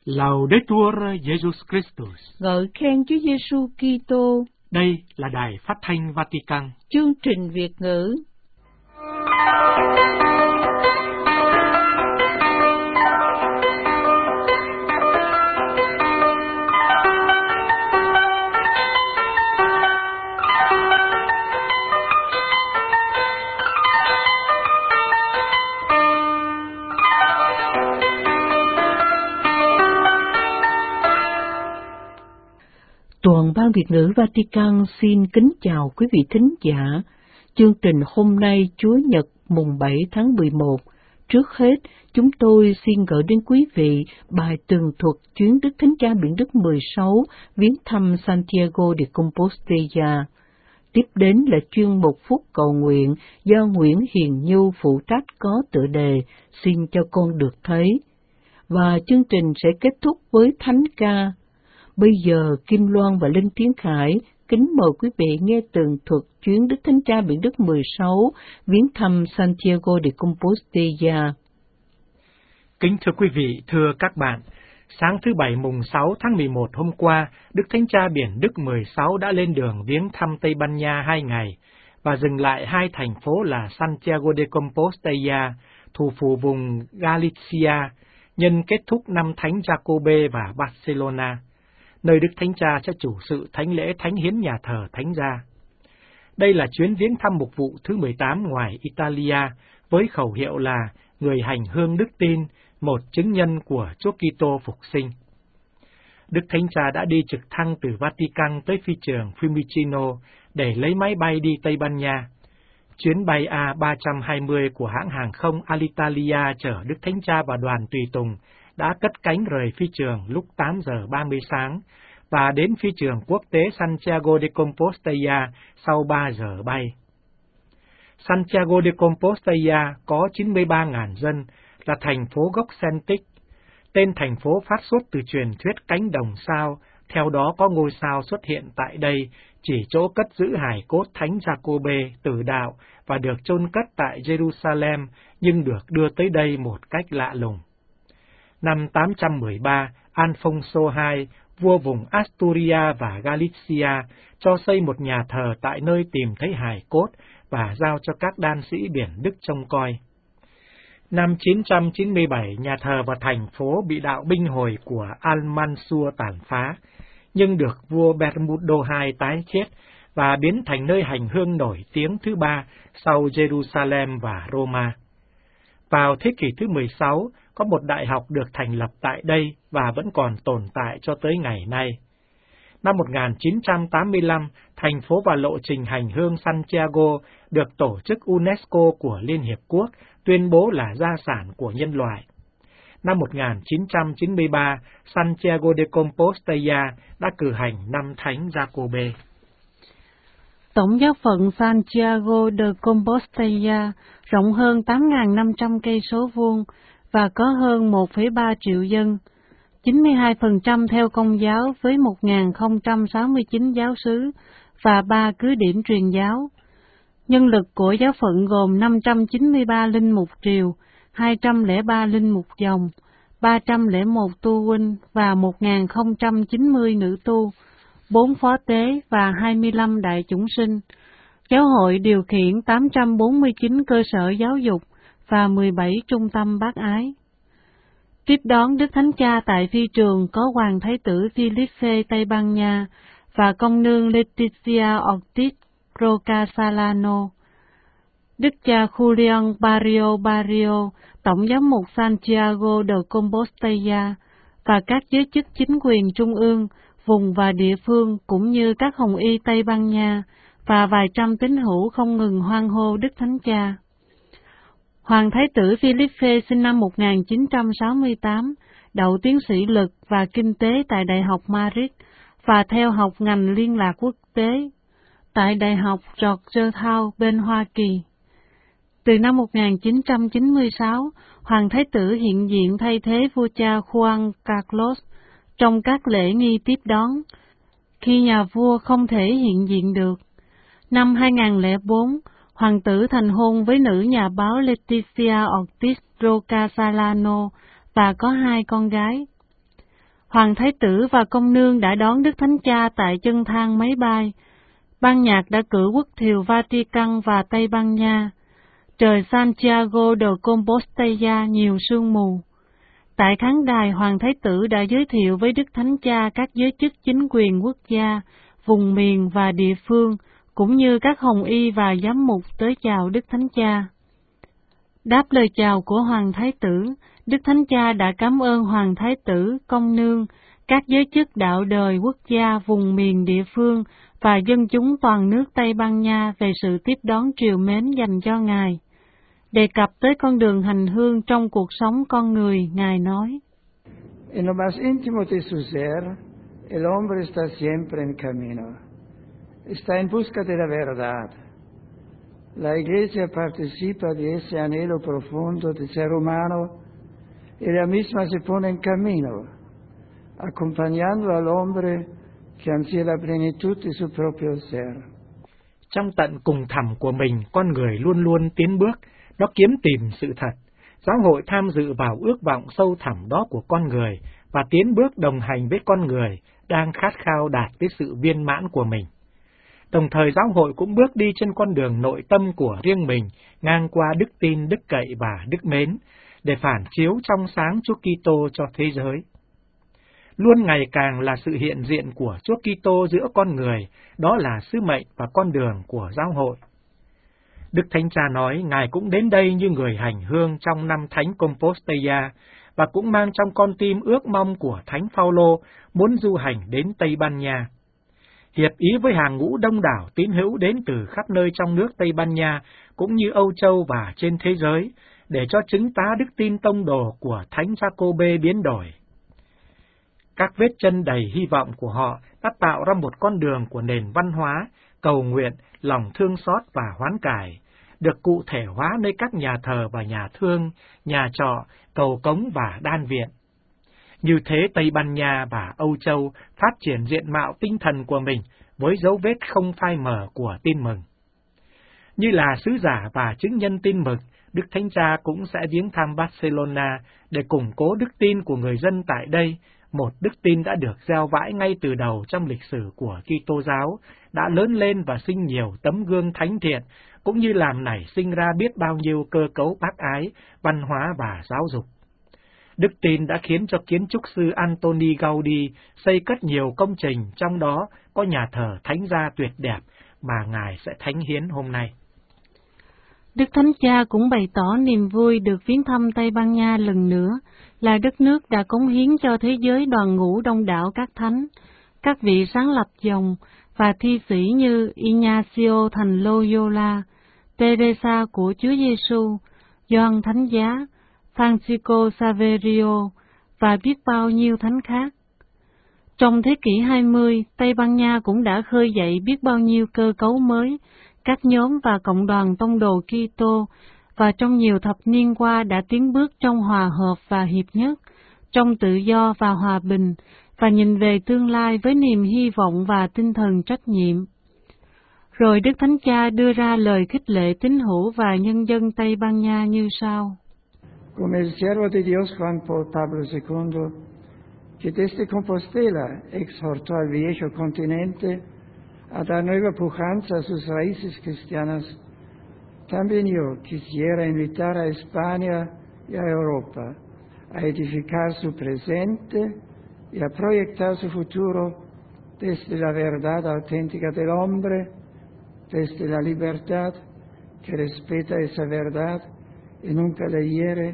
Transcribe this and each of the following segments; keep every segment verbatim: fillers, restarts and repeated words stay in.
Laudetur Jesus Christus. Ngợi khen Chúa Giêsu Kitô. Đây là Đài Phát thanh Vatican. Chương trình Việt ngữ. Toàn ban Việt ngữ Vatican xin kính chào quý vị thính giả. Chương trình hôm nay Chúa Nhật mùng bảy tháng mười một. Trước hết, chúng tôi xin gửi đến quý vị bài tường thuật chuyến Đức Thánh Cha Biển Đức mười sáu viếng thăm Santiago de Compostela. Tiếp đến là chuyên mục phút cầu nguyện do Nguyễn Hiền Nhu phụ trách có tựa đề Xin cho con được thấy. Và chương trình sẽ kết thúc với thánh ca. Bây giờ, Kim Loan và Linh Tiến Khải kính mời quý vị nghe tường thuật chuyến Đức Thánh Cha Biển Đức mười sáu viếng thăm Santiago de Compostela. Kính thưa quý vị, thưa các bạn, sáng thứ Bảy mùng sáu tháng mười một hôm qua, Đức Thánh Cha Biển Đức mười sáu đã lên đường viếng thăm Tây Ban Nha hai ngày và dừng lại hai thành phố là Santiago de Compostela, thủ phủ vùng Galicia, nhân kết thúc năm Thánh Giacôbê và Barcelona, nơi Đức Thánh Cha sẽ chủ sự thánh lễ thánh hiến nhà thờ Thánh Gia. Đây là chuyến viếng thăm mục vụ thứ mười tám ngoài Italia, với khẩu hiệu là người hành hương đức tin, một chứng nhân của Chúa Kitô phục sinh. Đức Thánh Cha đã đi trực thăng từ Vatican tới phi trường Fiumicino để lấy máy bay đi Tây Ban Nha. Chuyến bay A ba trăm hai mươi của hãng hàng không Alitalia chở Đức Thánh Cha và đoàn tùy tùng đã cất cánh rời phi trường lúc tám giờ ba mươi sáng và đến phi trường quốc tế Santiago de Compostela sau ba giờ bay. Santiago de Compostela có chín mươi ba nghìn dân, là thành phố gốc Celtic. Tên thành phố phát xuất từ truyền thuyết cánh đồng sao, theo đó có ngôi sao xuất hiện tại đây, chỉ chỗ cất giữ hài cốt Thánh Giacôbê tử đạo và được chôn cất tại Jerusalem, nhưng được đưa tới đây một cách lạ lùng. Năm tám trăm mười ba, Alfonso hai, vua vùng Asturia và Galicia, cho xây một nhà thờ tại nơi tìm thấy hài cốt và giao cho các đan sĩ Biển Đức trông coi. Năm chín trăm chín mươi bảy, nhà thờ và thành phố bị đạo binh hồi của Al-Mansur tàn phá, nhưng được vua Bermudo hai tái thiết và biến thành nơi hành hương nổi tiếng thứ ba sau Jerusalem và Roma. Vào thế kỷ thứ mười sáu, có một đại học được thành lập tại đây và vẫn còn tồn tại cho tới ngày nay. Năm một nghìn chín trăm tám mươi lăm, thành phố và lộ trình hành hương Santiago được Tổ chức UNESCO của Liên Hiệp Quốc tuyên bố là gia sản của nhân loại. Năm một nghìn chín trăm chín mươi ba, Santiago de Compostela đã cử hành năm Thánh Giacôbê. Tổng giáo phận Santiago de Compostela rộng hơn tám nghìn năm trăm cây số vuông và có hơn một phẩy ba triệu dân, chín mươi hai phần trăm theo Công giáo với một nghìn không trăm sáu mươi chín giáo xứ và ba cứ điểm truyền giáo. Nhân lực của giáo phận gồm năm trăm chín mươi ba linh mục triều, hai trăm lẻ ba linh mục dòng, ba trăm lẻ một tu huynh và một nghìn không trăm chín mươi nữ tu, bốn phó tế và hai mươi lăm đại chủng sinh. Giáo hội điều khiển tám trăm bốn mươi chín cơ sở giáo dục và mười bảy trung tâm bác ái. Tiếp đón Đức Thánh Cha tại phi trường có Hoàng Thái tử Philippe Tây Ban Nha và công nương Leticia Ortiz Roca Salano. Đức cha Julian Barrio Barrio, Tổng giám mục Santiago de Compostela và các giới chức chính quyền trung ương, vùng và địa phương cũng như các hồng y Tây Ban Nha và vài trăm tín hữu không ngừng hoan hô Đức Thánh Cha. Hoàng Thái tử Philippe sinh năm một nghìn chín trăm sáu mươi tám, đậu tiến sĩ lực và kinh tế tại Đại học Madrid và theo học ngành liên lạc quốc tế tại Đại học Georgetown bên Hoa Kỳ. Từ năm một nghìn chín trăm chín mươi sáu, Hoàng Thái tử hiện diện thay thế vua cha Juan Carlos trong các lễ nghi tiếp đón, khi nhà vua không thể hiện diện được. Năm hai nghìn không trăm lẻ bốn, hoàng tử thành hôn với nữ nhà báo Leticia Ortiz Roca Salano và có hai con gái. Hoàng Thái Tử và công nương đã đón Đức Thánh Cha tại chân thang máy bay. Ban nhạc đã cử quốc thiều Vatican và Tây Ban Nha. Trời Santiago de Compostela nhiều sương mù. Tại khán đài, Hoàng Thái Tử đã giới thiệu với Đức Thánh Cha các giới chức chính quyền quốc gia, vùng miền và địa phương, cũng như các hồng y và giám mục tới chào Đức Thánh Cha. Đáp lời chào của Hoàng Thái Tử, Đức Thánh Cha đã cảm ơn Hoàng Thái Tử, công nương, các giới chức đạo đời quốc gia, vùng miền địa phương và dân chúng toàn nước Tây Ban Nha về sự tiếp đón trìu mến dành cho Ngài. Đề cập tới con đường hành hương trong cuộc sống con người, Ngài nói: En lo más íntimo de su ser, el hombre está siempre en camino. Está en busca de la verdad. La Iglesia participa de ese anhelo profundo del ser humano y ella misma se pone en camino, acompañando al hombre que ansía la plenitud de su propio ser. Trong tận cùng thẳm của mình, con người luôn luôn tiến bước, nó kiếm tìm sự thật. Giáo hội tham dự vào ước vọng sâu thẳm đó của con người và tiến bước đồng hành với con người đang khát khao đạt tới sự viên mãn của mình. Đồng thời giáo hội cũng bước đi trên con đường nội tâm của riêng mình, ngang qua đức tin, đức cậy và đức mến, để phản chiếu trong sáng Chúa Kitô cho thế giới. Luôn ngày càng là sự hiện diện của Chúa Kitô giữa con người, đó là sứ mệnh và con đường của giáo hội. Đức Thánh Cha nói Ngài cũng đến đây như người hành hương trong năm Thánh Compostela và cũng mang trong con tim ước mong của Thánh Phaolô muốn du hành đến Tây Ban Nha. Hiệp ý với hàng ngũ đông đảo tín hữu đến từ khắp nơi trong nước Tây Ban Nha cũng như Âu Châu và trên thế giới để cho chứng tá đức tin tông đồ của Thánh Giacôbê biến đổi. Các vết chân đầy hy vọng của họ đã tạo ra một con đường của nền văn hóa, cầu nguyện, lòng thương xót và hoán cải, được cụ thể hóa nơi các nhà thờ và nhà thương, nhà trọ, cầu cống và đan viện. Như thế Tây Ban Nha và Âu Châu phát triển diện mạo tinh thần của mình với dấu vết không phai mờ của tin mừng. Như là sứ giả và chứng nhân tin mừng, Đức Thánh Cha cũng sẽ viếng thăm Barcelona để củng cố đức tin của người dân tại đây, một đức tin đã được gieo vãi ngay từ đầu trong lịch sử của Kitô giáo, đã lớn lên và sinh nhiều tấm gương thánh thiện, cũng như làm nảy sinh ra biết bao nhiêu cơ cấu bác ái, văn hóa và giáo dục. Đức tin đã khiến cho kiến trúc sư Antoni Gaudi xây cất nhiều công trình, trong đó có nhà thờ thánh gia tuyệt đẹp mà Ngài sẽ thánh hiến hôm nay. Đức Thánh Cha cũng bày tỏ niềm vui được viếng thăm Tây Ban Nha lần nữa, là đất nước đã cống hiến cho thế giới đoàn ngũ đông đảo các thánh, các vị sáng lập dòng và thi sĩ như Ignacio thành Loyola, Teresa của Chúa Giêsu, Gioan Thánh Giá, Francisco Saverio và biết bao nhiêu thánh khác. Trong thế kỷ hai mươi, Tây Ban Nha cũng đã khơi dậy biết bao nhiêu cơ cấu mới, các nhóm và cộng đoàn tông đồ Kitô, và trong nhiều thập niên qua đã tiến bước trong hòa hợp và hiệp nhất, trong tự do và hòa bình, và nhìn về tương lai với niềm hy vọng và tinh thần trách nhiệm. Rồi Đức Thánh Cha đưa ra lời khích lệ tín hữu và nhân dân Tây Ban Nha như sau: Come il siervo di Dios Juan Pablo segundo, que desde Compostela exhortó al viejo continente a dar nueva pujanza a sus raíces cristianas, también yo quisiera invitar a España y a Europa a edificar su presente y a proyectar su futuro desde la verdad auténtica del hombre, desde la libertad que respeta esa verdad y nunca la hiere,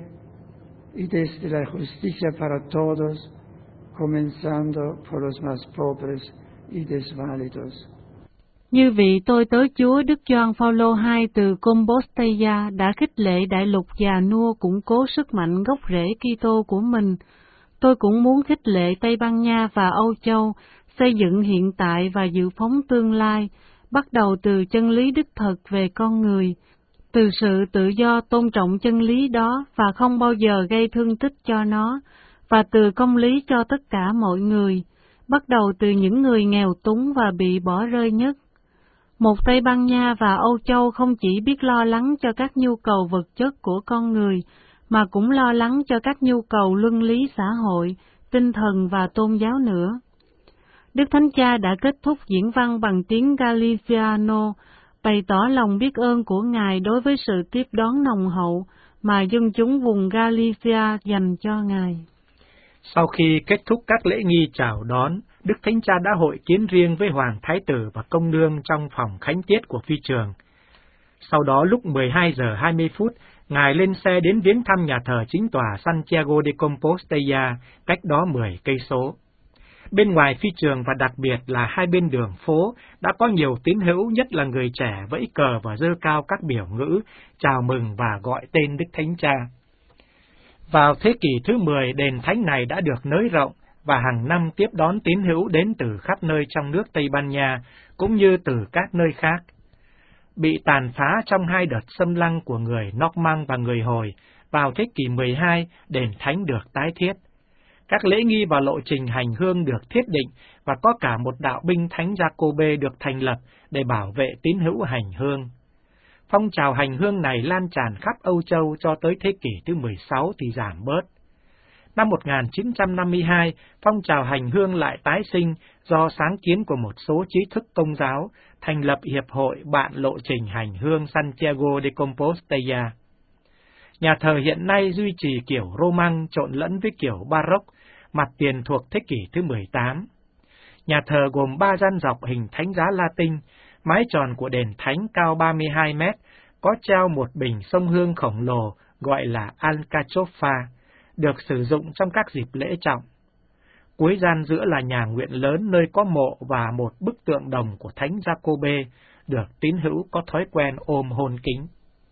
y desde la justicia para todos, comenzando por los más pobres y desválidos. Như vị tôi tớ Chúa Đức Gioan Phaolô hai từ Compostela đã khích lệ đại lục già nua củng cố sức mạnh gốc rễ Kitô của mình, tôi cũng muốn khích lệ Tây Ban Nha và Âu Châu xây dựng hiện tại và dự phóng tương lai, bắt đầu từ chân lý đích thực về con người, từ sự tự do tôn trọng chân lý đó và không bao giờ gây thương tích cho nó, và từ công lý cho tất cả mọi người, bắt đầu từ những người nghèo túng và bị bỏ rơi nhất. Một Tây Ban Nha và Âu Châu không chỉ biết lo lắng cho các nhu cầu vật chất của con người, mà cũng lo lắng cho các nhu cầu luân lý xã hội, tinh thần và tôn giáo nữa. Đức Thánh Cha đã kết thúc diễn văn bằng tiếng Galiciano, bày tỏ lòng biết ơn của Ngài đối với sự tiếp đón nồng hậu mà dân chúng vùng Galicia dành cho Ngài. Sau khi kết thúc các lễ nghi chào đón, Đức Thánh Cha đã hội kiến riêng với Hoàng Thái tử và công nương trong phòng khánh tiết của phi trường. Sau đó lúc mười hai giờ hai mươi phút, Ngài lên xe đến viếng thăm nhà thờ chính tòa Santiago de Compostela, cách đó mười cây số. Bên ngoài phi trường và đặc biệt là hai bên đường phố đã có nhiều tín hữu, nhất là người trẻ, vẫy cờ và giơ cao các biểu ngữ, chào mừng và gọi tên Đức Thánh Cha. Vào thế kỷ thứ mười, đền thánh này đã được nới rộng và hàng năm tiếp đón tín hữu đến từ khắp nơi trong nước Tây Ban Nha, cũng như từ các nơi khác. Bị tàn phá trong hai đợt xâm lăng của người Norman và người Hồi, vào thế kỷ mười hai, đền thánh được tái thiết. Các lễ nghi và lộ trình hành hương được thiết định và có cả một đạo binh thánh Giacobbe được thành lập để bảo vệ tín hữu hành hương. Phong trào hành hương này lan tràn khắp Âu Châu cho tới thế kỷ thứ mười sáu thì giảm bớt. Năm một nghìn chín trăm năm mươi hai, phong trào hành hương lại tái sinh do sáng kiến của một số trí thức Công giáo, thành lập Hiệp hội Bạn Lộ trình Hành hương Santiago de Compostela. Nhà thờ hiện nay duy trì kiểu Roman trộn lẫn với kiểu Baroque, mặt tiền thuộc thế kỷ thứ mười tám. Nhà thờ gồm ba gian dọc hình thánh giá Latin, mái tròn của đền thánh cao ba mươi hai mét, có treo một bình sông hương khổng lồ gọi là Alcachofa, được sử dụng trong các dịp lễ trọng. Cuối gian giữa là nhà nguyện lớn nơi có mộ và một bức tượng đồng của thánh Giacobbe, được tín hữu có thói quen ôm hôn kính.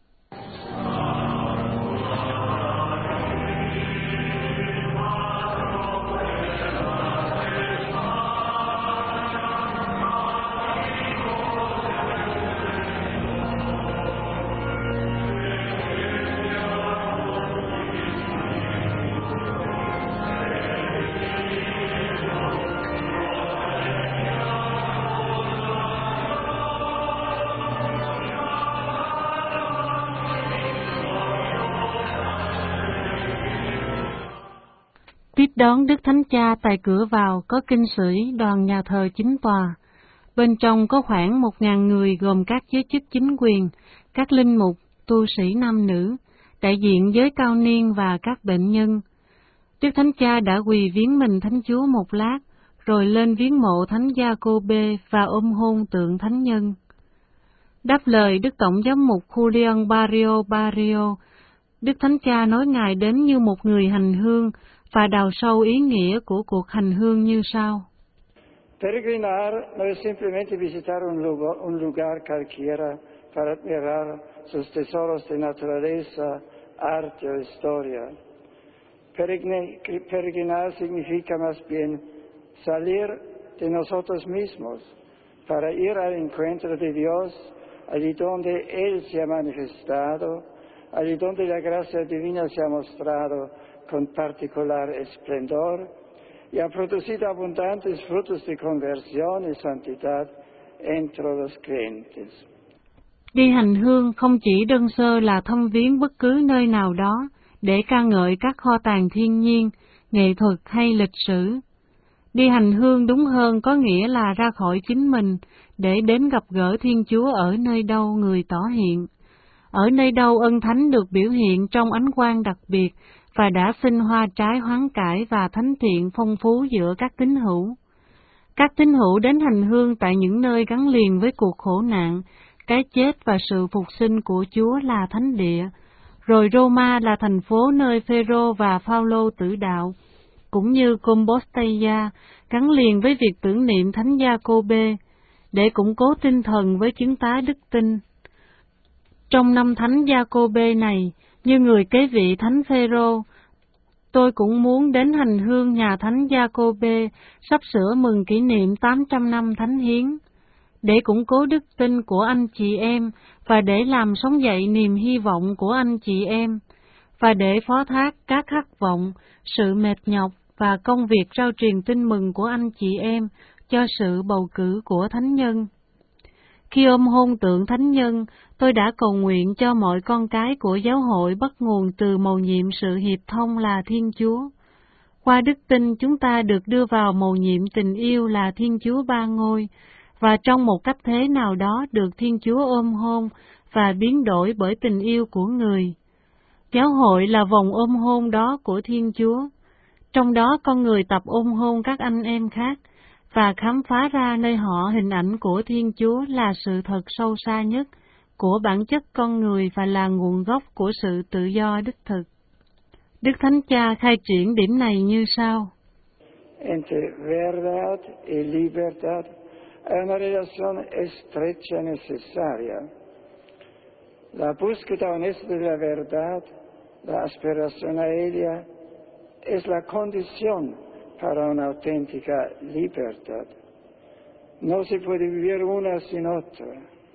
Tiếp đón Đức Thánh Cha tại cửa vào có kinh sĩ đoàn nhà thờ chính tòa. Bên trong có khoảng một ngàn người gồm các giới chức chính quyền, các linh mục, tu sĩ nam nữ, đại diện giới cao niên và các bệnh nhân. Đức Thánh Cha đã quỳ viếng mình Thánh Chúa một lát, rồi lên viếng mộ Thánh Giacobbe và ôm hôn tượng thánh nhân. Đáp lời Đức Tổng giám mục Julian Barrio Barrio, Đức Thánh Cha nói Ngài đến như một người hành hương và đào sâu ý nghĩa của cuộc hành hương như sau. Peregrinar non è semplicemente visitare un lugar, un lugar calquiera para admirar sus tesoros de naturaleza, arte o historia. Peregrinar significa más bien salir de nosotros mismos para ir al encuentro de Dios, allí donde Él se ha manifestado, allí donde la gracia divina se ha mostrado con particular esplendor y ha producido abundantes frutos de conversión y santidad entre los creyentes. Đi hành hương không chỉ đơn sơ là thăm viếng bất cứ nơi nào đó để ca ngợi các kho tàng thiên nhiên, nghệ thuật hay lịch sử. Đi hành hương đúng hơn có nghĩa là ra khỏi chính mình để đến gặp gỡ Thiên Chúa ở nơi đâu Người tỏ hiện. Ở nơi đâu ân thánh được biểu hiện trong ánh quang đặc biệt và đã sinh hoa trái hoán cải và thánh thiện phong phú giữa các tín hữu. Các tín hữu đến hành hương tại những nơi gắn liền với cuộc khổ nạn, cái chết và sự phục sinh của Chúa là thánh địa, rồi Roma là thành phố nơi Phêrô và Phaolô tử đạo, cũng như Compostela gắn liền với việc tưởng niệm Thánh Giacobbe, để củng cố tinh thần với chứng tá đức tin. Trong năm Thánh Giacobbe này, như người kế vị Thánh Phêrô, tôi cũng muốn đến hành hương nhà Thánh Giacobbe sắp sửa mừng kỷ niệm tám trăm năm Thánh Hiến, để củng cố đức tin của anh chị em và để làm sống dậy niềm hy vọng của anh chị em, và để phó thác các khát vọng, sự mệt nhọc và công việc rao truyền tin mừng của anh chị em cho sự bầu cử của Thánh Nhân. Khi ôm hôn tượng Thánh Nhân, tôi đã cầu nguyện cho mọi con cái của giáo hội bắt nguồn từ mầu nhiệm sự hiệp thông là Thiên Chúa. Qua đức tin chúng ta được đưa vào mầu nhiệm tình yêu là Thiên Chúa Ba Ngôi, và trong một cách thế nào đó được Thiên Chúa ôm hôn và biến đổi bởi tình yêu của người. Giáo hội là vòng ôm hôn đó của Thiên Chúa. Trong đó con người tập ôm hôn các anh em khác và khám phá ra nơi họ hình ảnh của Thiên Chúa là sự thật sâu xa nhất của bản chất con người và là nguồn gốc của sự tự do đích thực. Đức Thánh Cha khai triển điểm này như sau. Entre verdad y libertad hay una relación estrecha necesaria. La búsqueda honesta de la verdad, la aspiración a ella, es la condición para una auténtica libertad. No se puede vivir una sin otra.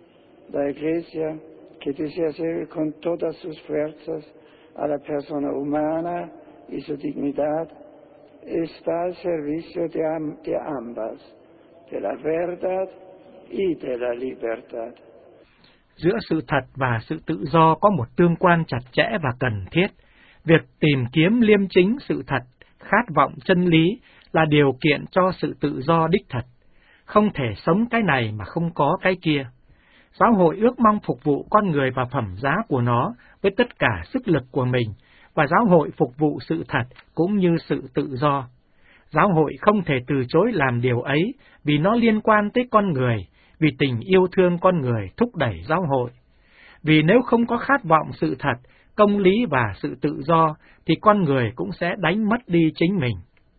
La Iglesia, que desea servir con todas sus fuerzas a la persona humana y su dignidad, está al servicio de, am- de ambas, de la verdad y de la libertad. Giữa sự thật và sự tự do có một tương quan chặt chẽ và cần thiết. Việc tìm kiếm liêm chính sự thật, khát vọng chân lý là điều kiện cho sự tự do đích thật. Không thể sống cái này mà không có cái kia. Giáo hội ước mong phục vụ con người và phẩm giá của nó với tất cả sức lực của mình, và giáo hội phục vụ sự thật cũng như sự tự do. Giáo hội không thể từ chối làm điều ấy vì nó liên quan tới con người, vì tình yêu thương con người thúc đẩy giáo hội. Vì nếu không có khát vọng sự thật, công lý và sự tự do, thì con người cũng sẽ đánh mất đi chính mình.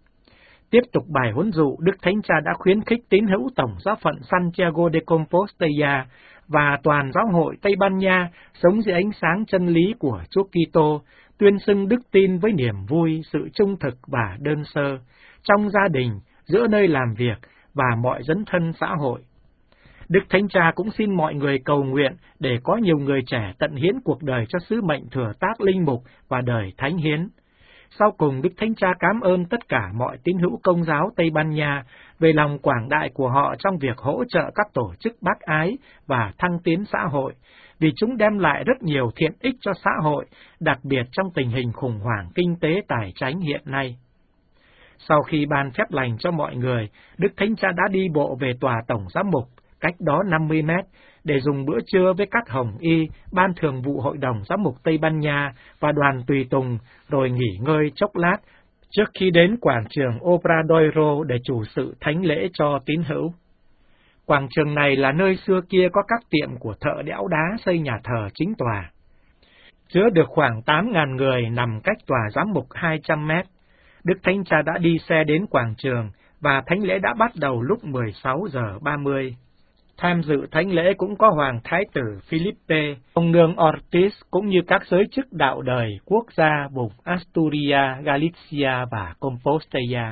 Tiếp tục bài huấn dụ, Đức Thánh Cha đã khuyến khích tín hữu Tổng giáo phận Santiago de Compostela và toàn giáo hội Tây Ban Nha sống dưới ánh sáng chân lý của Chúa Kitô, tuyên xưng đức tin với niềm vui, sự trung thực và đơn sơ, trong gia đình, giữa nơi làm việc và mọi dấn thân xã hội. Đức Thánh Cha cũng xin mọi người cầu nguyện để có nhiều người trẻ tận hiến cuộc đời cho sứ mệnh thừa tác linh mục và đời thánh hiến. Sau cùng, Đức Thánh Cha cảm ơn tất cả mọi tín hữu Công giáo Tây Ban Nha về lòng quảng đại của họ trong việc hỗ trợ các tổ chức bác ái và thăng tiến xã hội, vì chúng đem lại rất nhiều thiện ích cho xã hội, đặc biệt trong tình hình khủng hoảng kinh tế tài chánh hiện nay. Sau khi ban phép lành cho mọi người, Đức Thánh Cha đã đi bộ về tòa Tổng giám mục, cách đó năm mươi mét, để dùng bữa trưa với các hồng y, ban thường vụ Hội đồng Giám mục Tây Ban Nha và đoàn tùy tùng, rồi nghỉ ngơi chốc lát, trước khi đến quảng trường Obradoiro để chủ sự thánh lễ cho tín hữu. Quảng trường này là nơi xưa kia có các tiệm của thợ đẽo đá xây nhà thờ chính tòa. Chứa được khoảng tám nghìn người nằm cách tòa giám mục hai trăm mét. Đức Thánh Cha đã đi xe đến quảng trường và thánh lễ đã bắt đầu lúc mười sáu giờ ba mươi. Tham dự thánh lễ cũng có Hoàng Thái tử Felipe, ông nương Ortiz cũng như các giới chức đạo đời quốc gia vùng Asturias, Galicia và Compostela.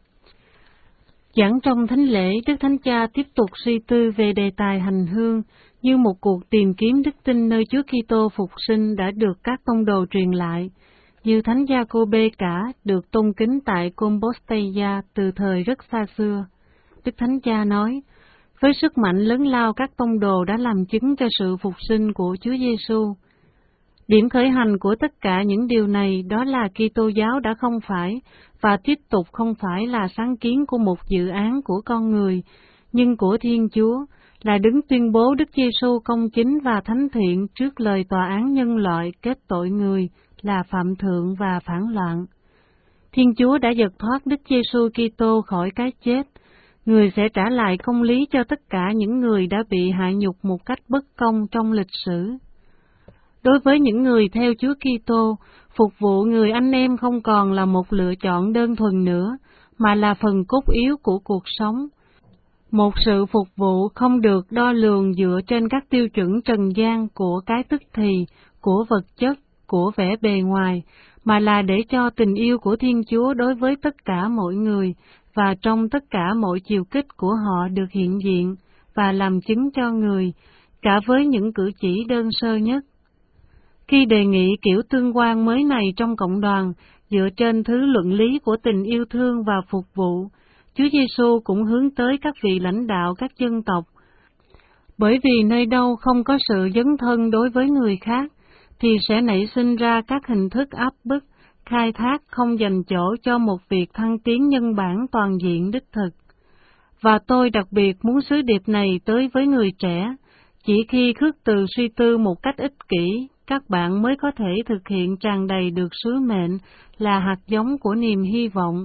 Giảng trong thánh lễ, Đức Thánh Cha tiếp tục suy tư về đề tài hành hương như một cuộc tìm kiếm đức tin nơi Chúa Kitô phục sinh đã được các tông đồ truyền lại, như Thánh Giacôbê cả được tôn kính tại Compostela từ thời rất xa xưa. Đức Thánh Cha nói, với sức mạnh lớn lao các tông đồ đã làm chứng cho sự phục sinh của Chúa Giêsu. Điểm khởi hành của tất cả những điều này đó là Kitô giáo đã không phải và tiếp tục không phải là sáng kiến của một dự án của con người, nhưng của Thiên Chúa, là đứng tuyên bố Đức Giêsu công chính và thánh thiện trước lời tòa án nhân loại kết tội người là phạm thượng và phản loạn. Thiên Chúa đã giật thoát Đức Giêsu Kitô khỏi cái chết. Người sẽ trả lại công lý cho tất cả những người đã bị hạ nhục một cách bất công trong lịch sử. Đối với những người theo Chúa Kitô, phục vụ người anh em không còn là một lựa chọn đơn thuần nữa, mà là phần cốt yếu của cuộc sống. Một sự phục vụ không được đo lường dựa trên các tiêu chuẩn trần gian của cái tức thì, của vật chất, của vẻ bề ngoài, mà là để cho tình yêu của Thiên Chúa đối với tất cả mọi người và trong tất cả mọi chiều kích của họ được hiện diện và làm chứng cho người, cả với những cử chỉ đơn sơ nhất. Khi đề nghị kiểu tương quan mới này trong cộng đoàn, dựa trên thứ luận lý của tình yêu thương và phục vụ, Chúa Giêsu cũng hướng tới các vị lãnh đạo các dân tộc. Bởi vì nơi đâu không có sự dấn thân đối với người khác, thì sẽ nảy sinh ra các hình thức áp bức, khai thác không dành chỗ cho một việc thăng tiến nhân bản toàn diện đích thực. Và tôi đặc biệt muốn sứ điệp này tới với người trẻ, chỉ khi khước từ suy tư một cách ích kỷ, các bạn mới có thể thực hiện tràn đầy được sứ mệnh là hạt giống của niềm hy vọng.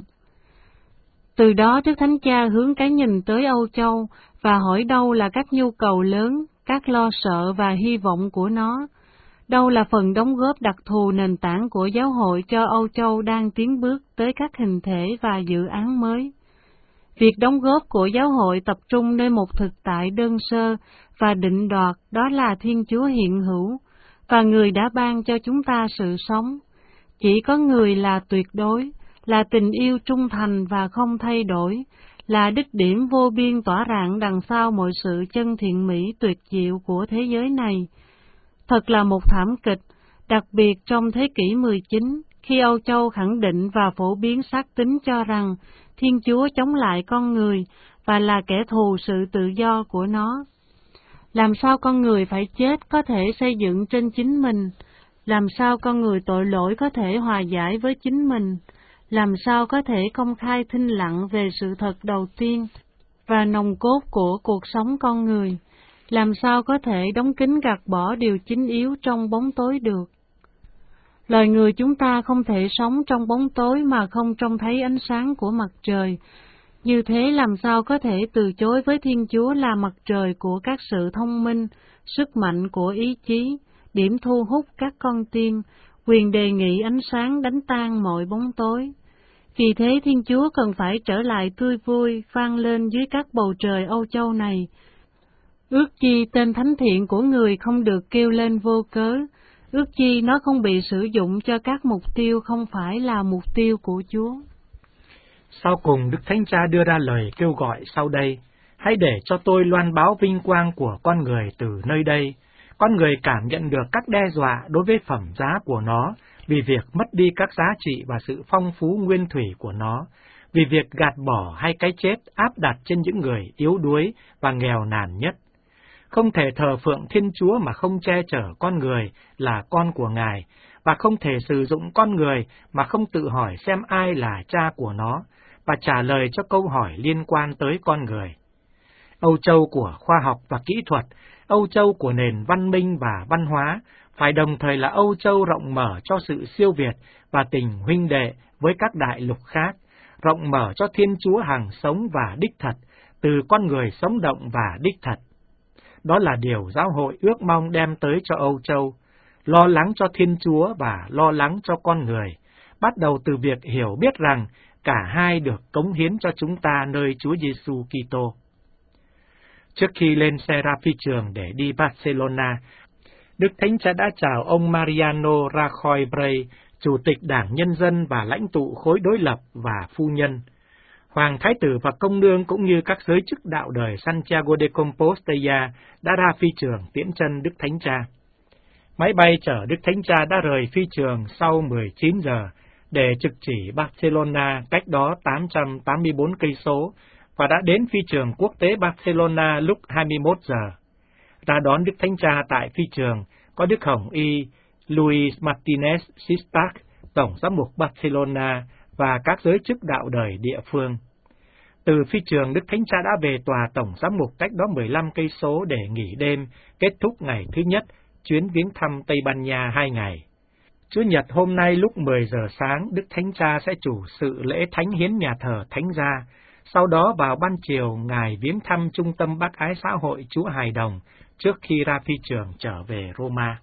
Từ đó Đức Thánh Cha hướng cái nhìn tới Âu Châu và hỏi đâu là các nhu cầu lớn, các lo sợ và hy vọng của nó, đâu là phần đóng góp đặc thù nền tảng của giáo hội cho Âu Châu đang tiến bước tới các hình thể và dự án mới. Việc đóng góp của giáo hội tập trung nơi một thực tại đơn sơ và định đoạt, đó là Thiên Chúa hiện hữu, và Người đã ban cho chúng ta sự sống. Chỉ có Người là tuyệt đối, là tình yêu trung thành và không thay đổi, là đích điểm vô biên tỏa rạng đằng sau mọi sự chân thiện mỹ tuyệt diệu của thế giới này. Thật là một thảm kịch, đặc biệt trong thế kỷ mười chín, khi Âu Châu khẳng định và phổ biến xác tín cho rằng Thiên Chúa chống lại con người và là kẻ thù sự tự do của nó. Làm sao con người phải chết có thể xây dựng trên chính mình? Làm sao con người tội lỗi có thể hòa giải với chính mình? Làm sao có thể công khai thinh lặng về sự thật đầu tiên và nòng cốt của cuộc sống con người? Làm sao có thể đóng kín gạt bỏ điều chính yếu trong bóng tối được? Loài người chúng ta không thể sống trong bóng tối mà không trông thấy ánh sáng của mặt trời. Như thế làm sao có thể từ chối với Thiên Chúa là mặt trời của các sự thông minh, sức mạnh của ý chí, điểm thu hút các con tim, quyền đề nghị ánh sáng đánh tan mọi bóng tối. Vì thế Thiên Chúa cần phải trở lại tươi vui, vang lên dưới các bầu trời Âu Châu này. Ước chi tên thánh thiện của người không được kêu lên vô cớ, ước chi nó không bị sử dụng cho các mục tiêu không phải là mục tiêu của Chúa. Sau cùng, Đức Thánh Cha đưa ra lời kêu gọi sau đây: hãy để cho tôi loan báo vinh quang của con người từ nơi đây. Con người cảm nhận được các đe dọa đối với phẩm giá của nó, vì việc mất đi các giá trị và sự phong phú nguyên thủy của nó, vì việc gạt bỏ hay cái chết áp đặt trên những người yếu đuối và nghèo nàn nhất. Không thể thờ phượng Thiên Chúa mà không che chở con người là con của Ngài, và không thể sử dụng con người mà không tự hỏi xem ai là cha của nó, và trả lời cho câu hỏi liên quan tới con người. Âu Châu của khoa học và kỹ thuật, Âu Châu của nền văn minh và văn hóa, phải đồng thời là Âu Châu rộng mở cho sự siêu việt và tình huynh đệ với các đại lục khác, rộng mở cho Thiên Chúa hằng sống và đích thật, từ con người sống động và đích thật. Đó là điều giáo hội ước mong đem tới cho Âu Châu, lo lắng cho Thiên Chúa và lo lắng cho con người, bắt đầu từ việc hiểu biết rằng cả hai được cống hiến cho chúng ta nơi Chúa Giêsu Kitô. Trước khi lên xe ra phi trường để đi Barcelona, Đức Thánh Cha đã chào ông Mariano Rajoy Brey, Chủ tịch Đảng Nhân dân và lãnh tụ khối đối lập và phu nhân. Hoàng Thái tử và công nương cũng như các giới chức đạo đời Santiago de Compostela đã ra phi trường tiễn chân Đức Thánh Cha. Máy bay chở Đức Thánh Cha đã rời phi trường sau mười chín giờ để trực chỉ Barcelona, cách đó tám trăm tám mươi tư cây số, và đã đến phi trường quốc tế Barcelona lúc hai mươi mốt giờ. Ra đón Đức Thánh Cha tại phi trường có Đức Hồng Y Luis Martinez Sistach, Tổng giám mục Barcelona, và các giới chức đạo đời địa phương. Từ phi trường, Đức Thánh Cha đã về tòa Tổng giám mục cách đó mười lăm cây số để nghỉ đêm, kết thúc ngày thứ nhất chuyến viếng thăm Tây Ban Nha hai ngày. Chủ nhật hôm nay lúc mười giờ sáng, Đức Thánh Cha sẽ chủ sự lễ thánh hiến nhà thờ Thánh Gia. Sau đó vào ban chiều, Ngài viếng thăm Trung tâm Bác Ái Xã hội Chúa Hài Đồng trước khi ra phi trường trở về Roma.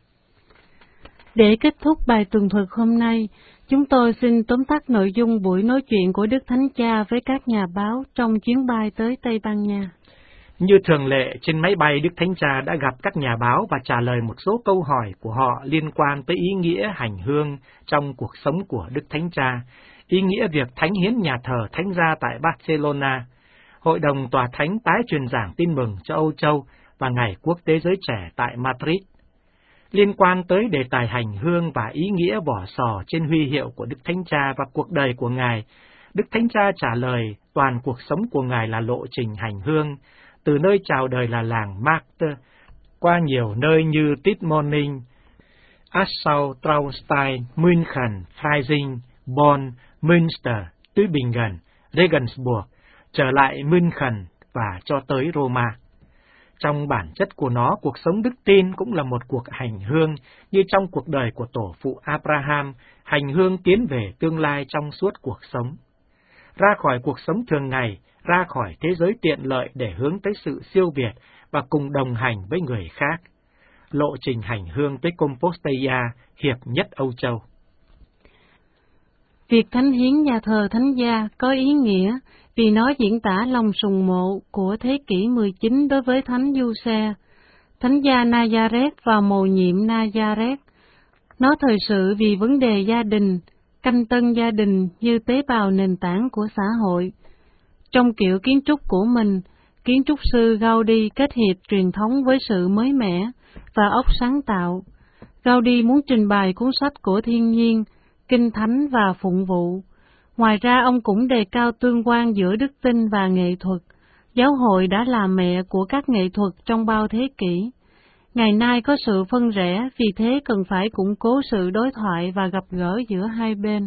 Để kết thúc bài tường thuật hôm nay, chúng tôi xin tóm tắt nội dung buổi nói chuyện của Đức Thánh Cha với các nhà báo trong chuyến bay tới Tây Ban Nha. Như thường lệ, trên máy bay, Đức Thánh Cha đã gặp các nhà báo và trả lời một số câu hỏi của họ liên quan tới ý nghĩa hành hương trong cuộc sống của Đức Thánh Cha, ý nghĩa việc thánh hiến nhà thờ Thánh Gia tại Barcelona, Hội đồng Tòa Thánh tái truyền giảng tin mừng cho Âu Châu và Ngày Quốc tế Giới Trẻ tại Madrid. Liên quan tới đề tài hành hương và ý nghĩa vỏ sò trên huy hiệu của Đức Thánh Cha và cuộc đời của Ngài, Đức Thánh Cha trả lời toàn cuộc sống của Ngài là lộ trình hành hương, từ nơi chào đời là làng Marte, qua nhiều nơi như Tít Morning, Assau, Traunstein, München, Freising, Bonn, Münster, Tübingen, Regensburg, trở lại München và cho tới Roma. Trong bản chất của nó, cuộc sống đức tin cũng là một cuộc hành hương, như trong cuộc đời của tổ phụ Abraham, hành hương tiến về tương lai trong suốt cuộc sống. Ra khỏi cuộc sống thường ngày, ra khỏi thế giới tiện lợi để hướng tới sự siêu việt và cùng đồng hành với người khác. Lộ trình hành hương tới Compostela, hiệp nhất Âu Châu. Việc thánh hiến nhà thờ Thánh Gia có ý nghĩa vì nó diễn tả lòng sùng mộ của thế kỷ mười chín đối với Thánh Giuse, Thánh Gia Nazareth và mầu nhiệm Nazareth. Nó thời sự vì vấn đề gia đình, canh tân gia đình như tế bào nền tảng của xã hội. Trong kiểu kiến trúc của mình, kiến trúc sư Gaudi kết hợp truyền thống với sự mới mẻ và óc sáng tạo. Gaudi muốn trình bày cuốn sách của thiên nhiên, kinh thánh và phụng vụ. Ngoài ra, ông cũng đề cao tương quan giữa đức tin và nghệ thuật. Giáo hội đã là mẹ của các nghệ thuật trong bao thế kỷ. Ngày nay có sự phân rẽ, vì thế cần phải củng cố sự đối thoại và gặp gỡ giữa hai bên.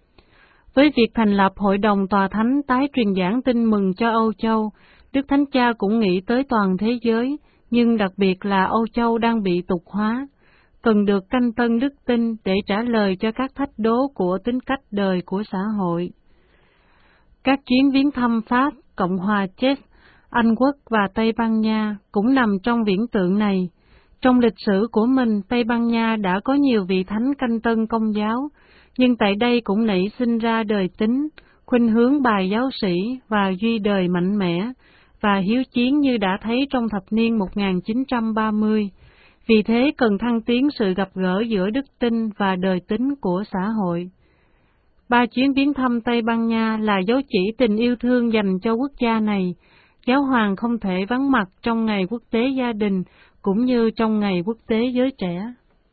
Với việc thành lập Hội đồng Tòa Thánh tái truyền giảng tin mừng cho Âu Châu, Đức Thánh Cha cũng nghĩ tới toàn thế giới, nhưng đặc biệt là Âu Châu đang bị tục hóa, cần được canh tân đức tin để trả lời cho các thách đố của tính cách đời của xã hội. Các chuyến viếng thăm Pháp, Cộng hòa Czech, Anh Quốc và Tây Ban Nha cũng nằm trong viễn tượng này. Trong lịch sử của mình, Tây Ban Nha đã có nhiều vị thánh canh tân Công giáo, nhưng tại đây cũng nảy sinh ra đời tính, khuynh hướng bài giáo sĩ và duy đời mạnh mẽ và hiếu chiến như đã thấy trong thập niên một nghìn chín trăm ba mươi. Vì thế cần thăng tiến sự gặp gỡ giữa đức tin và đời tính của xã hội. Ba chuyến viếng thăm Tây Ban Nha là dấu chỉ tình yêu thương dành cho quốc gia này. Giáo hoàng không thể vắng mặt trong ngày quốc tế gia đình cũng như trong ngày quốc tế giới trẻ.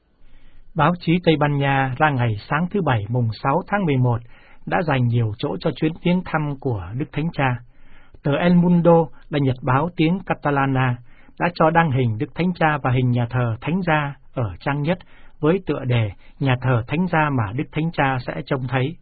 Báo chí Tây Ban Nha ra ngày sáng thứ Bảy mùng sáu tháng mười một đã dành nhiều chỗ cho chuyến viếng thăm của Đức Thánh Cha. Tờ El Mundo là nhật báo tiếng Catalana đã cho đăng hình Đức Thánh Cha và hình nhà thờ Thánh Gia ở trang nhất với tựa đề Nhà thờ Thánh Gia mà Đức Thánh Cha sẽ trông thấy.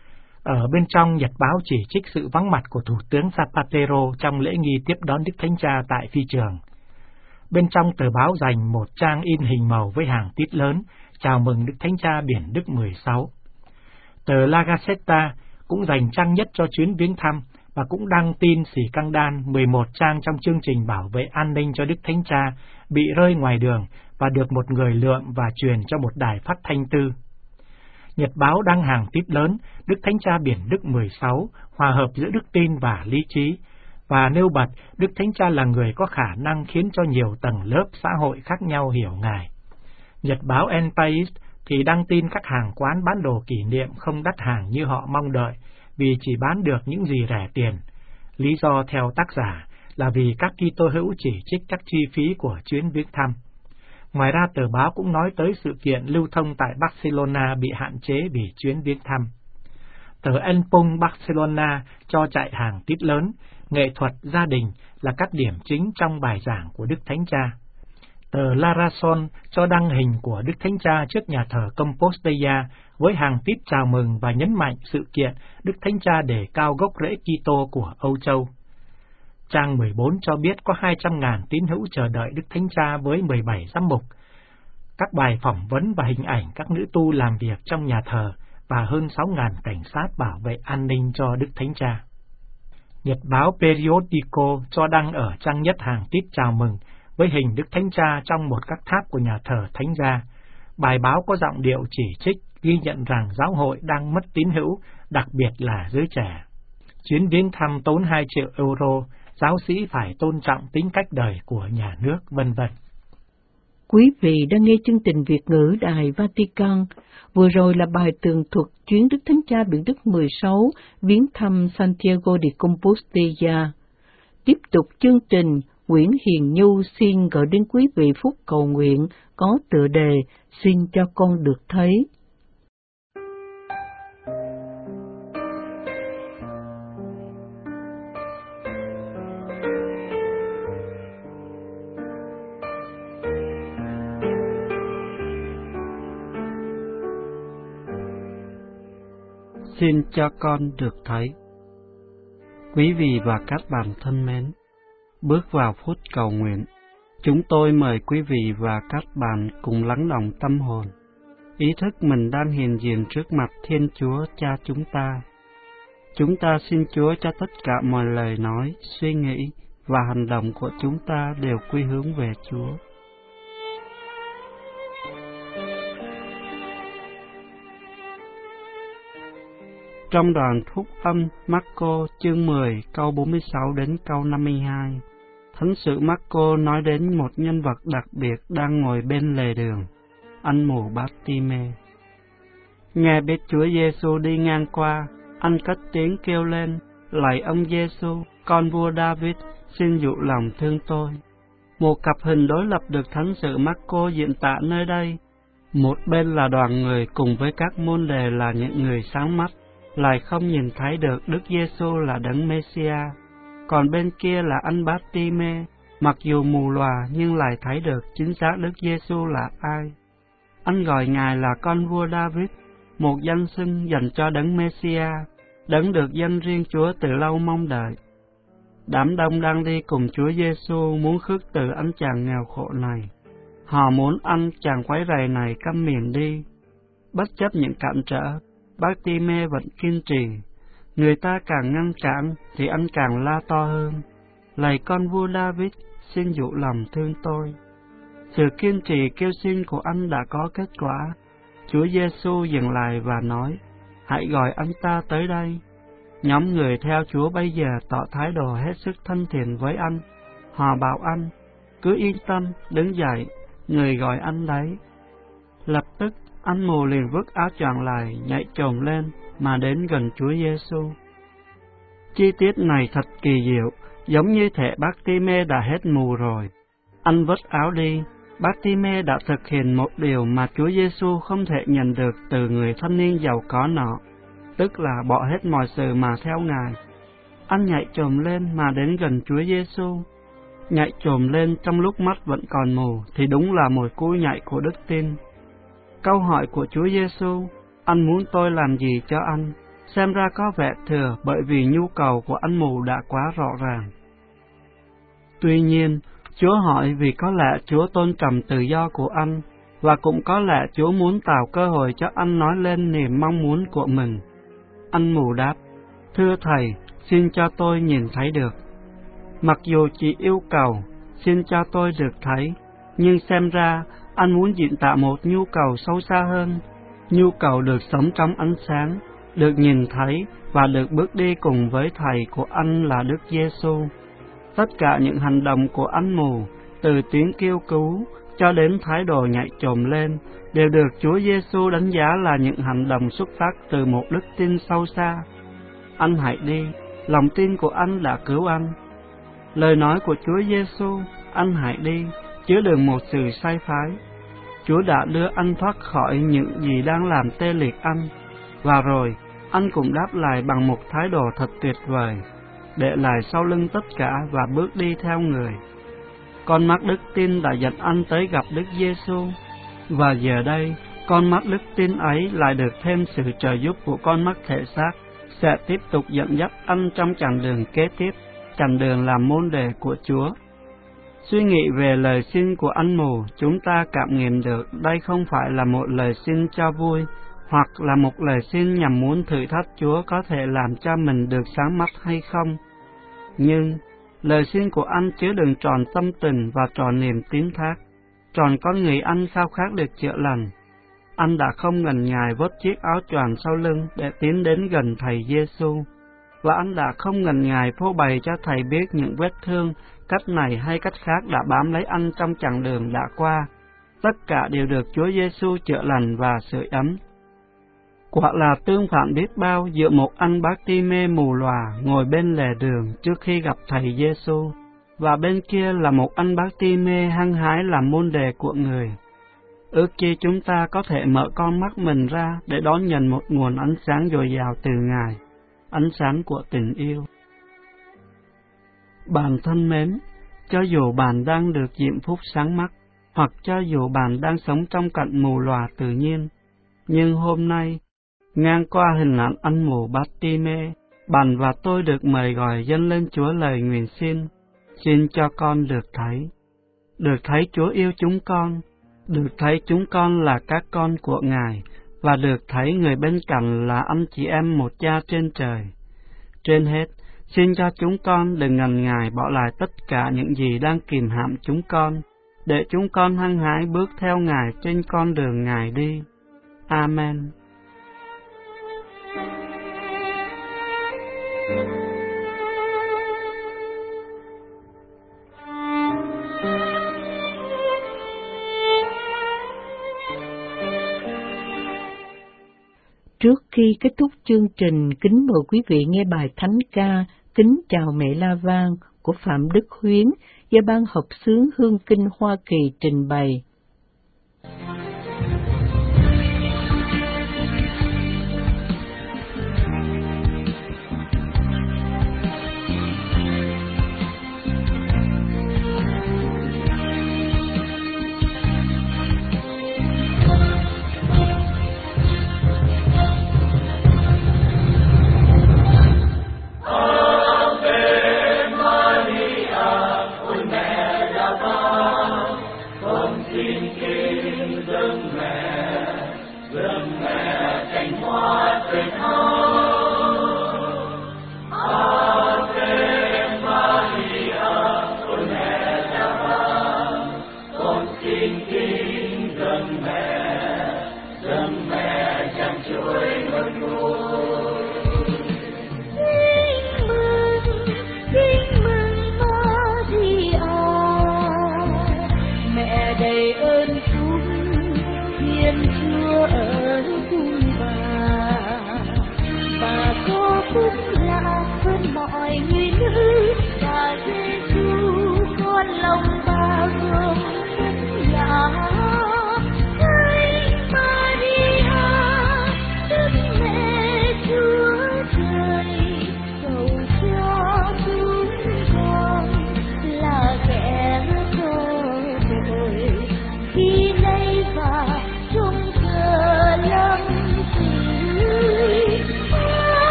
Ở bên trong, nhật báo chỉ trích sự vắng mặt của Thủ tướng Zapatero trong lễ nghi tiếp đón Đức Thánh Cha tại phi trường. Bên trong, tờ báo dành một trang in hình màu với hàng tít lớn chào mừng Đức Thánh Cha Biển Đức mười sáu. Tờ La Gazzetta cũng dành trang nhất cho chuyến viếng thăm và cũng đăng tin xỉ căng đan mười một trang trong chương trình bảo vệ an ninh cho Đức Thánh Cha bị rơi ngoài đường và được một người lượm và truyền cho một đài phát thanh tư. Nhật báo đăng hàng tít lớn Đức Thánh Cha Biển Đức mười sáu hòa hợp giữa đức tin và lý trí, và nêu bật Đức Thánh Cha là người có khả năng khiến cho nhiều tầng lớp xã hội khác nhau hiểu Ngài. Nhật báo El País thì đăng tin các hàng quán bán đồ kỷ niệm không đắt hàng như họ mong đợi, vì chỉ bán được những gì rẻ tiền. Lý do theo tác giả là vì các Kitô hữu chỉ trích các chi phí của chuyến viếng thăm. Ngoài ra, tờ báo cũng nói tới sự kiện lưu thông tại Barcelona bị hạn chế vì chuyến viếng thăm. Tờ El Punt Barcelona cho chạy hàng tít lớn, nghệ thuật, gia đình là các điểm chính trong bài giảng của Đức Thánh Cha. Tờ La Razón cho đăng hình của Đức Thánh Cha trước nhà thờ Compostela với hàng tít chào mừng và nhấn mạnh sự kiện Đức Thánh Cha đề cao gốc rễ Kitô của Âu Châu. Trang mười bốn cho biết có hai trăm ngàn tín hữu chờ đợi Đức Thánh Cha với mười bảy giám mục, các bài phỏng vấn và hình ảnh các nữ tu làm việc trong nhà thờ và hơn sáu ngàn cảnh sát bảo vệ an ninh cho Đức Thánh Cha. Nhật báo Periodico cho đăng ở trang nhất hàng tít chào mừng với hình Đức Thánh Cha trong một các tháp của nhà thờ Thánh Gia. Bài báo có giọng điệu chỉ trích, ghi nhận rằng giáo hội đang mất tín hữu, đặc biệt là giới trẻ. Chuyến viếng thăm tốn hai triệu euro, giáo sĩ phải tôn trọng tính cách đời của nhà nước, vân vân. Quý vị đang nghe chương trình Việt ngữ Đài Vatican. Vừa rồi là bài tường thuật chuyến Đức Thánh Cha Biển Đức mười sáu viếng thăm Santiago de Compostela. Tiếp tục chương trình, Nguyễn Hiền Nhu xin gửi đến quý vị phút cầu nguyện có tựa đề Xin cho con được thấy. xin cho con được thấy. Quý vị và các bạn thân mến, bước vào phút cầu nguyện, chúng tôi mời quý vị và các bạn cùng lắng động tâm hồn, ý thức mình đang hiện diện trước mặt Thiên Chúa Cha chúng ta. Chúng ta xin Chúa cho tất cả mọi lời nói, suy nghĩ và hành động của chúng ta đều quy hướng về Chúa. Trong đoạn phúc âm Marco chương mười câu bốn mươi sáu đến câu năm mươi hai, Thánh sử Marco nói đến một nhân vật đặc biệt đang ngồi bên lề đường, anh mù Bát-ti-mê. Nghe biết Chúa Giêsu đi ngang qua, anh cất tiếng kêu lên: "Lạy ông Giêsu, con vua David, xin dịu lòng thương tôi." Một cặp hình đối lập được Thánh sử Marco diễn tả nơi đây. Một bên là đoàn người cùng với các môn đề là những người sáng mắt, lại không nhìn thấy được Đức Giêsu là Đấng Mêsia. Còn bên kia là anh Bát-ti-mê, mặc dù mù lòa nhưng lại thấy được chính xác Đức Giêsu là ai. Anh gọi Ngài là con vua David, một danh xưng dành cho Đấng Mêsia, Đấng được dân riêng Chúa từ lâu mong đợi. Đám đông đang đi cùng Chúa Giêsu muốn khước từ anh chàng nghèo khổ này. Họ muốn anh chàng quấy rầy này câm miệng đi. Bất chấp những cản trở, Bát-ti-mê vẫn kiên trì. Người ta càng ngăn cản thì anh càng la to hơn: "Lạy con vua David, xin dịu lòng thương tôi." Sự kiên trì kêu xin của anh đã có kết quả. Chúa Giêsu dừng lại và nói: "Hãy gọi anh ta tới đây." Nhóm người theo Chúa bây giờ tỏ thái độ hết sức thân thiện với anh. Họ bảo anh: "Cứ yên tâm, đứng dậy, người gọi anh đấy." Lập tức anh mù liền vứt áo choàng lại, nhảy chồm lên mà đến gần Chúa Giêsu. Chi tiết này thật kỳ diệu, giống như thể Bát-ti-mê đã hết mù rồi. Anh vứt áo đi, Bát-ti-mê đã thực hiện một điều mà Chúa Giêsu không thể nhận được từ người thanh niên giàu có nọ, tức là bỏ hết mọi sự mà theo Ngài. Anh nhảy chồm lên mà đến gần Chúa Giêsu. Nhảy chồm lên trong lúc mắt vẫn còn mù thì đúng là một cú nhảy của đức tin. Câu hỏi của Chúa Giêsu: "Anh muốn tôi làm gì cho anh?" xem ra có vẻ thừa, bởi vì nhu cầu của anh mù đã quá rõ ràng. Tuy nhiên, Chúa hỏi vì có lẽ Chúa tôn trọng tự do của anh, và cũng có lẽ Chúa muốn tạo cơ hội cho anh nói lên niềm mong muốn của mình. Anh mù đáp: "Thưa Thầy, xin cho tôi nhìn thấy được." Mặc dù chỉ yêu cầu xin cho tôi được thấy, nhưng xem ra anh muốn diễn tả một nhu cầu sâu xa hơn, nhu cầu được sống trong ánh sáng, được nhìn thấy và được bước đi cùng với Thầy của anh là Đức Giêsu. Tất cả những hành động của anh mù, từ tiếng kêu cứu cho đến thái độ nhảy chồm lên, đều được Chúa Giêsu đánh giá là những hành động xuất phát từ một đức tin sâu xa. Anh hãy đi, lòng tin của anh đã cứu anh. Lời nói của Chúa Giêsu, anh hãy đi, chứa đựng một sự sai phái. Chúa đã đưa anh thoát khỏi những gì đang làm tê liệt anh, và rồi anh cũng đáp lại bằng một thái độ thật tuyệt vời, để lại sau lưng tất cả và bước đi theo người. Con mắt đức tin đã dẫn anh tới gặp Đức Giêsu, và giờ đây con mắt đức tin ấy lại được thêm sự trợ giúp của con mắt thể xác, sẽ tiếp tục dẫn dắt anh trong chặng đường kế tiếp, chặng đường làm môn đệ của Chúa. Suy nghĩ về lời xin của anh mù, chúng ta cảm nghiệm được đây không phải là một lời xin cho vui, hoặc là một lời xin nhằm muốn thử thách Chúa có thể làm cho mình được sáng mắt hay không. Nhưng lời xin của anh chứa đựng tròn tâm tình và tròn niềm tín thác, tròn con người anh khao khát được chữa lành. Anh đã không ngần ngại vớt chiếc áo choàng sau lưng để tiến đến gần Thầy Giêsu, và anh đã không ngần ngại phô bày cho Thầy biết những vết thương, cách này hay cách khác đã bám lấy anh trong chặng đường đã qua. Tất cả đều được Chúa Giêsu chữa lành và sưởi ấm. Quả là tương phản biết bao giữa một anh Bát-ti-mê mù lòa ngồi bên lề đường trước khi gặp Thầy Giêsu, và bên kia là một anh Bát-ti-mê hăng hái làm môn đề của người. Ước chi chúng ta có thể mở con mắt mình ra để đón nhận một nguồn ánh sáng dồi dào từ Ngài, ánh sáng của tình yêu. Bạn thân mến, cho dù bạn đang được diễm phúc sáng mắt, hoặc cho dù bạn đang sống trong cảnh mù lòa tự nhiên, nhưng hôm nay, Ngang qua hình ảnh anh mù Bát-ti-mê, Bạn và tôi được mời gọi dâng lên Chúa lời nguyện xin, xin cho con được thấy. Được thấy Chúa yêu chúng con, được thấy chúng con là các con của Ngài, và được thấy người bên cạnh là anh chị em một Cha trên trời. Trên hết, xin cho chúng con đừng ngần ngại bỏ lại tất cả những gì đang kìm hãm chúng con, để chúng con hăng hái bước theo Ngài trên con đường Ngài đi. Amen. Trước khi kết thúc chương trình, kính mời quý vị nghe bài thánh ca Kính chào mẹ La Vang của Phạm Đức Huyến do Ban Hợp xướng Hương Kinh Hoa Kỳ trình bày.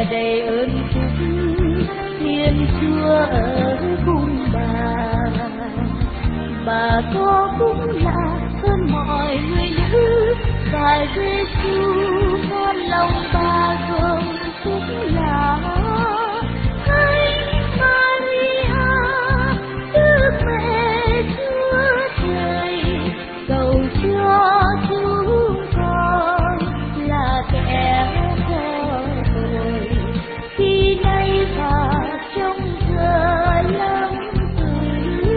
mẹ đầy ơn phúc, Thiên Chúa ở cùng bà. Bà có cũng là hơn mọi người nữ, và Giêsu con lòng bà gồm cũng là Thánh Maria, Đức Mẹ Chúa Trời, cầu cho chúng con là kẻ có tội, khi nay và trong giờ lâm tử.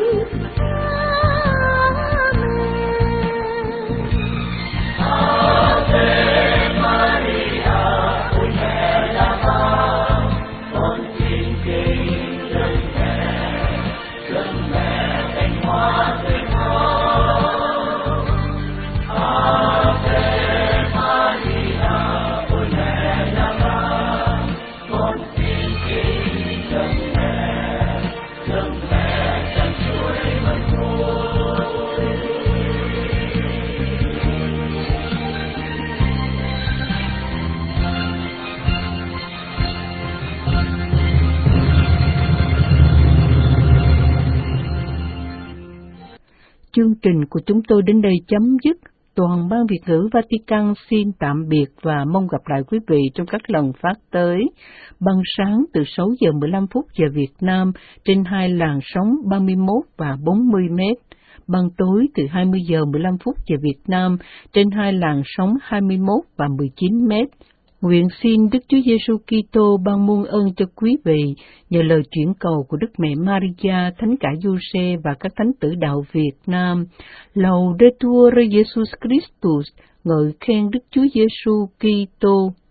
Chương trình của chúng tôi đến đây chấm dứt. Toàn ban Việt ngữ Vatican xin tạm biệt và mong gặp lại quý vị trong các lần phát tới. Ban sáng từ sáu giờ mười lăm phút giờ Việt Nam trên hai làn sóng ba mươi mốt và bốn mươi mét. Ban tối từ hai mươi giờ mười lăm phút giờ Việt Nam trên hai làn sóng hai mươi mốt và mười chín mét. Nguyện xin Đức Chúa Giêsu Kitô ban muôn ơn cho quý vị nhờ lời chuyển cầu của Đức Mẹ Maria, Thánh cả Giuse và các thánh tử đạo Việt Nam. Laudetur Jesus Christus, ngợi khen Đức Chúa Giêsu Kitô.